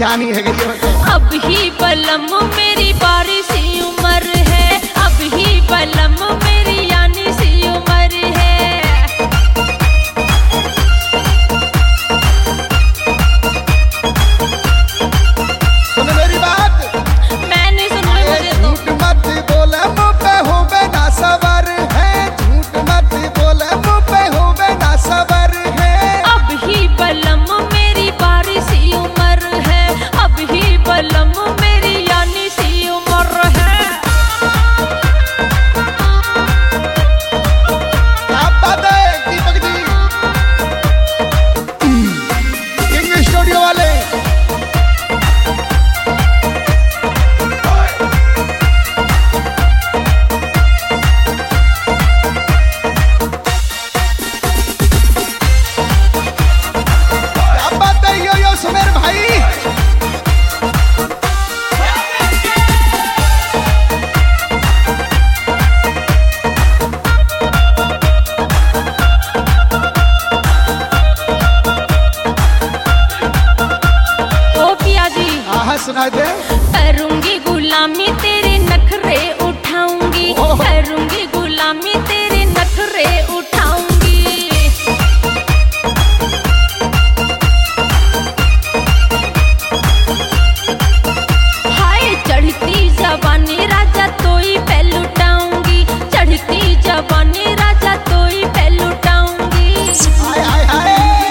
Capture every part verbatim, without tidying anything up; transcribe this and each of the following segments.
जानी है गई है। अब ही बलम मेरी बारिश उम्र है, अब ही बलम मेरी यानी सी उम्र है। सुन मेरी बात, मैं नहीं सुन रही, मुझे तो झूठ मत बोले मुँह पे हो बेना सबर है, झूठ मत बोले मुँह पे हो बेना सबर है। अब ही बलम मेरी बारिश उम्र है, अब ही बलम मेरी यानी सी उम्र है। क्या बात है दीपक जी, किंग स्टूडियो वाले। क्या बात है यो यो सुमेर भाई। ओ पिया जी, हाँ सुना दे। करूंगी गुलामी तेरे नखरे उठाऊंगी, ओह। करूंगी गुलामी तेरे नखरे उठाऊंगी। हाय चढ़ती जवानी राजा तोई पे लुटाऊंगी, चढ़ती जवानी राजा तोई पे लुटाऊंगी। हाय हाय हाय।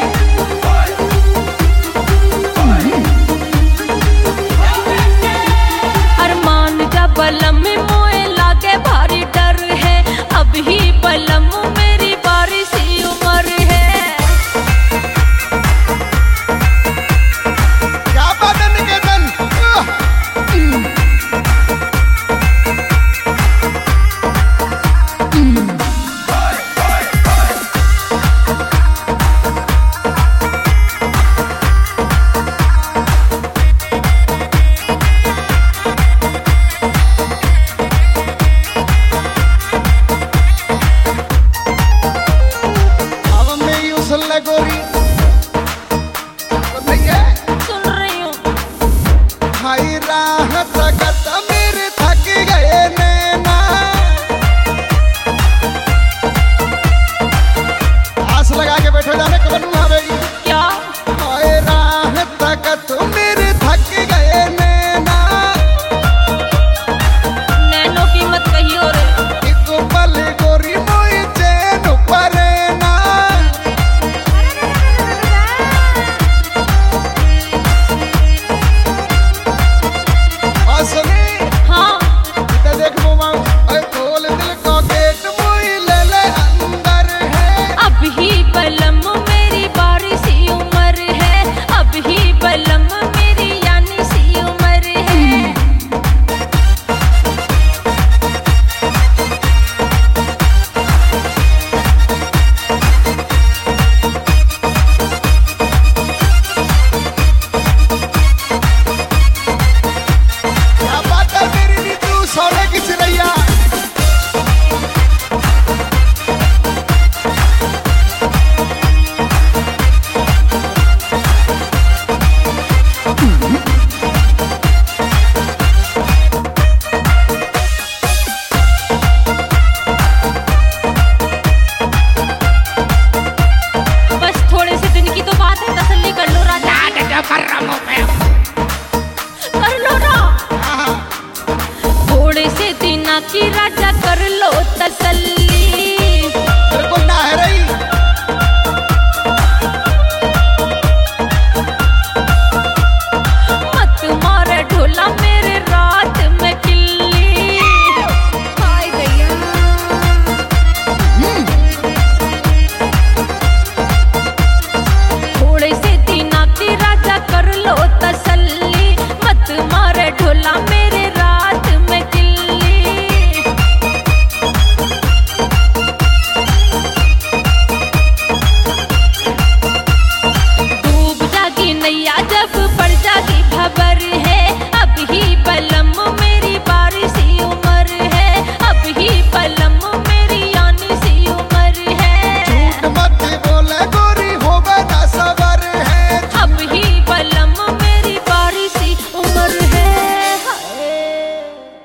अरमान का बलम मोए लागे भारी डर है, अब ही बलम मेरी बारिश उम्र है। क्या बात है निकेतन। अब मैं यूं सुन ले गोरी, सुन रही है? सुन रही हूँ। हाय राह तकत मेरे थक गए नैना, आस लगा के बैठो जाने कब आवेगी। क्या हाय राह तकत मेरे थक गए नैना, नैनो की मत कहियो रे। एक पल गोरी मोई चैन परेना। और सुनी हाँ इधर देख मोमा, ओए खोल दिल को गेट मोई ले ले अंदर है। अब ही बलम मेरी बारिश उम्र है, अब ही बलम मेरी यानी सी उम्र है। क्या बात है मेरी नीतू सोने की चिड़ैया। बस थोड़े से दिन की तो बात है, तसल्ली कर लो राजा। कर लो ना, थोड़े से दिन की राजा कर लो तसल्ली।